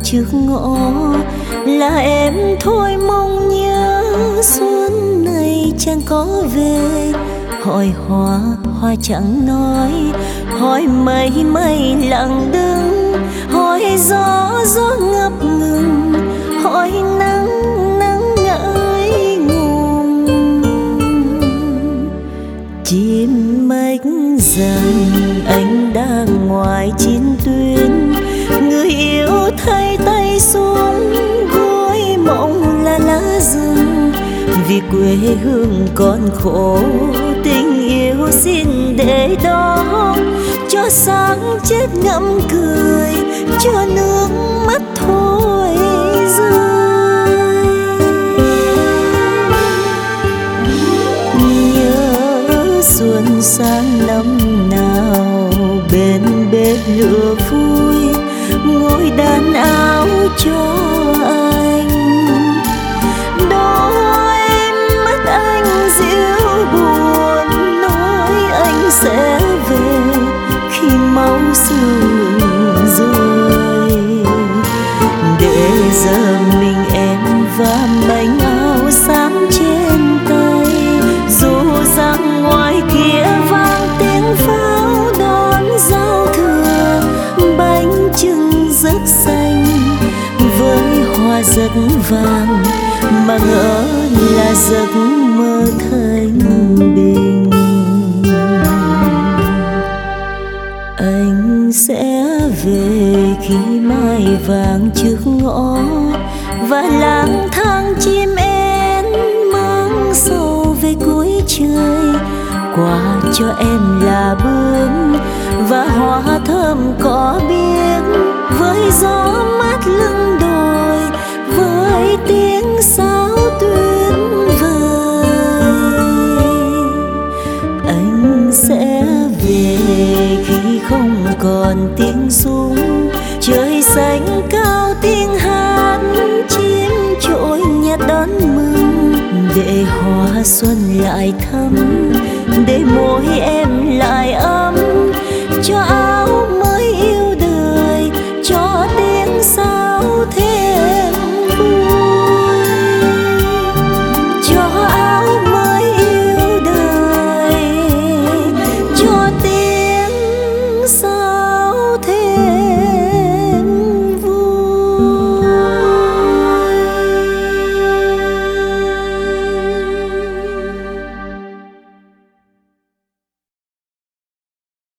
trước ngõ, là em thôi mong nhớ xuân này chẳng có về. Hỏi hoa hoa chẳng nói, hỏi mây mây lặng đứng, hỏi gió gió ngập ngừng, hỏi nắng nắng ngại ngùng. Chim mách rằng anh đang ngoài chiến tuyến, người yêu thay tay xuống gối mộng là lá rừng. Vì quê hương còn khổ, tình yêu xin để đó, cho sáng chết ngậm cười, cho nước mắt thôi rơi. Nhớ xuân sang năm nào bên bếp lửa vui, ngồi đan áo cho anh. Đôi mắt anh dịu buồn, nói anh sẽ về khi máu sương rơi. Để giờ mình em và mảnh áo xám trên tay, dù rằng ngoài kia vang tiếng pháo đón giao thừa. Bánh chưng rất xanh với hoa rất vàng, mà ngỡ là giấc mơ thanh bình. Anh sẽ về khi mai vàng trước ngõ, và lang thang chim én mang sầu về cuối trời. Quà cho em là bướm và hoa thơm cỏ biếc, với gió mát lưng đồi, với tiếng sáo tuyết vời. Anh sẽ về khi không còn tiếng súng, trời xanh cao tiếng hát, chim trỗi nhặt đón mừng. Để hoa xuân lại thắm, để môi em lại ấm, cho áo mới yêu đời, cho tiếng sao thế